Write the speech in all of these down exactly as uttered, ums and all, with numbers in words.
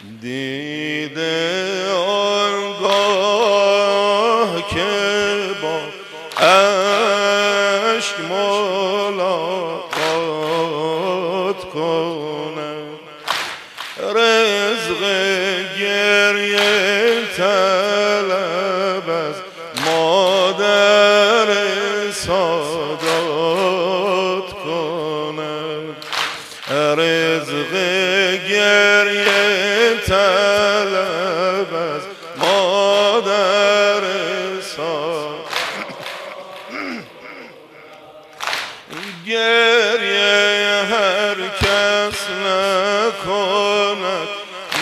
دیده آنگاه که با عشق ملاقات کنم، رزق گریه طلب از مادر سادات کنم، رزق گریه طلب از مادر سادات، گریه هر کس نکند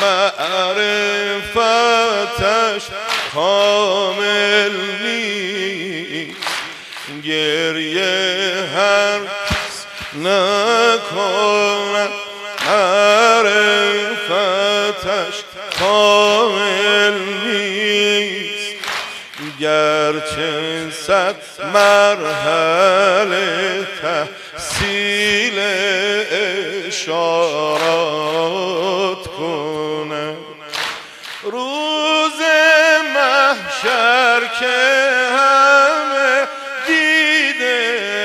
معرفتش کامل نیست، گریه هر کس نکند معرفتش کامل نیست، گرچه صد مرحله تحصیل اشارات کنم، روز محشر که همه دیده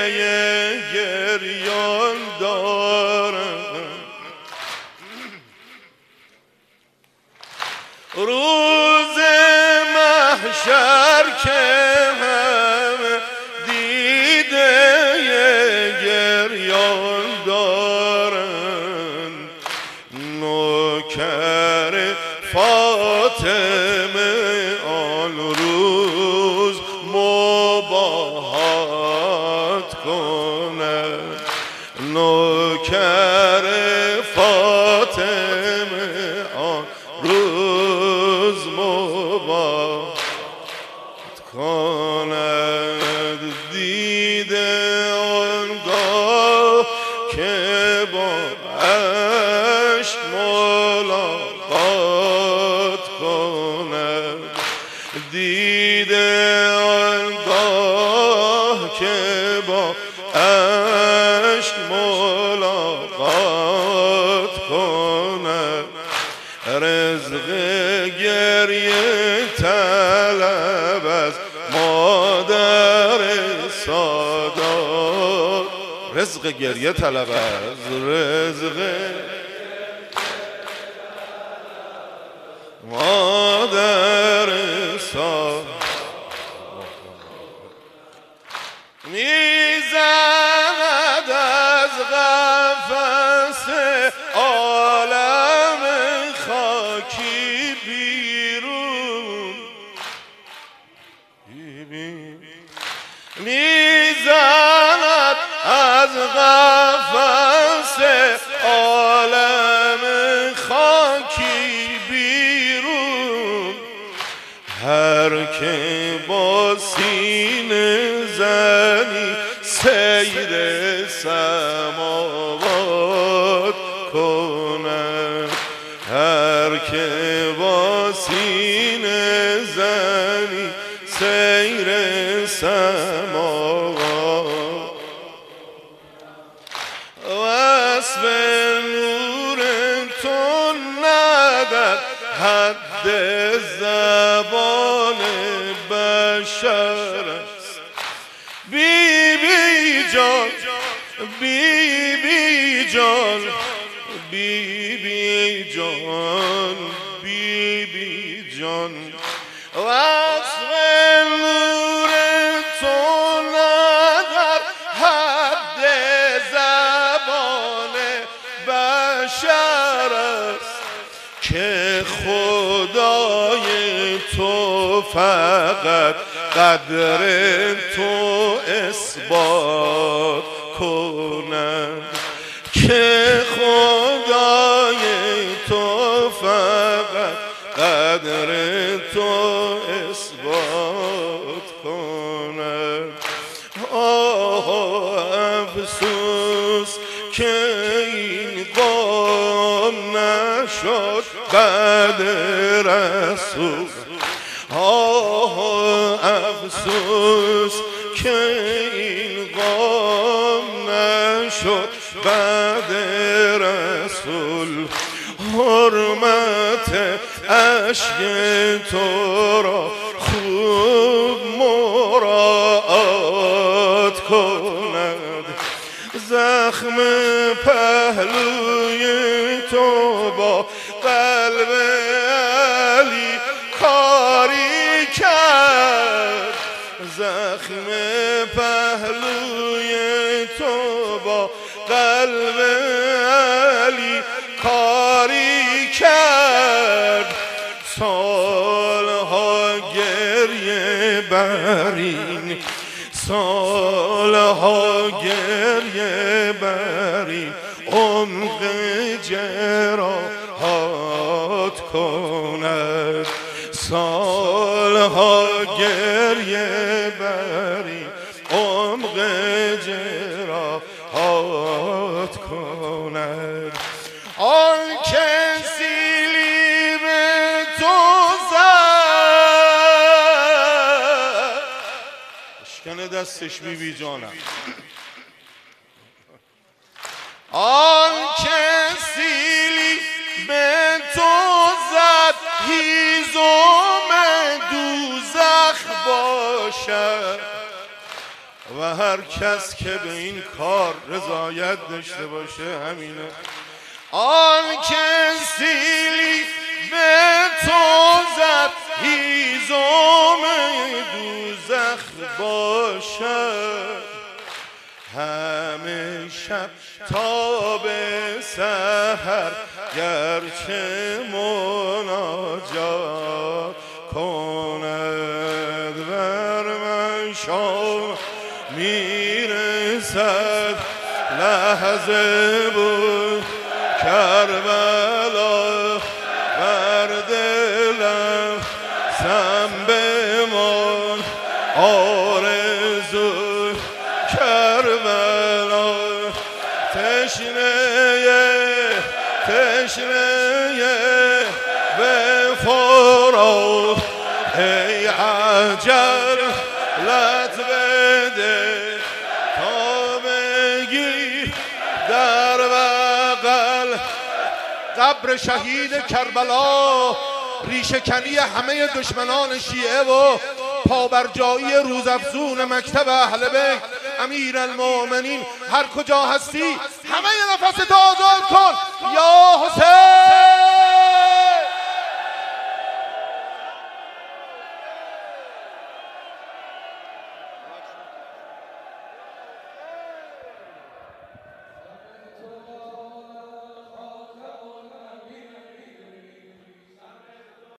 گریان دارم، روز محشر که همه دیده گریان دارن، نوکر فاطمه آن روز مباهات کند، نوکر فاطمه آن روز مباهات کند، دیده آنگاه که با عشق ملاقات کند، دیده آنگاه که با عشق ملاقات کند، رزق گریه طلب از مادر سادات، رزق گریه طلب از رزق مادر سادات، میزند از قفس عالم خاکی بیرون، میزند از قفس عالم خاکی بیرون، هر که با سینه زنی سیر سماوات کند، هر که با سینه زنی سیر سماوات، وصف نور تو ندارد حد زبان بشر است، بی بی جان بی بی جان بی بی جان بی بی جان، وصف نور تو ندارد حد زبان بشر است، که خدای تو فقط قدر تو اثبات کند، که خدای تو فقط قدر تو اثبات کند. آه افسوس که این قوم نشد بعد رسول، آه افسوس که این قوم نشد بعد رسول، حرمت عشق تو را خوب مراعات کند. زخم پهلوی تو با قلب علی کاری کرد. زخم پهلوی تو با قلب علی کاری کرد. سالها گریه برین، سالها گریه برین عمق جراحات کند. سالها گریه برین عمق جراحات کند. آن کسی لیب تو زد، اشکنه دستش بی بی جانم. آن کسی لیب تو زد هیزم دوزخ باشد. و هر کس که به این کار رضایت داشته باشه همینه. آن کسی به تو زد هیزم دوزخ باشد. همه شب تا به سحر گرچه مناجات کند. بر من شام میرسد لحظه بود کربلا. بر دلم سم بمان آرزو کربلا. تشنه تشنه به فرات ای عجل لط بده تا بگی در بغل. قبر شهید کربلا ریشه‌کنی همه دشمنان شیعه و پابرجایی روزافزون مکتب اهل بیت. امیرالمومنین هر کجا هستی همه نفست آزاد کن یا حسین.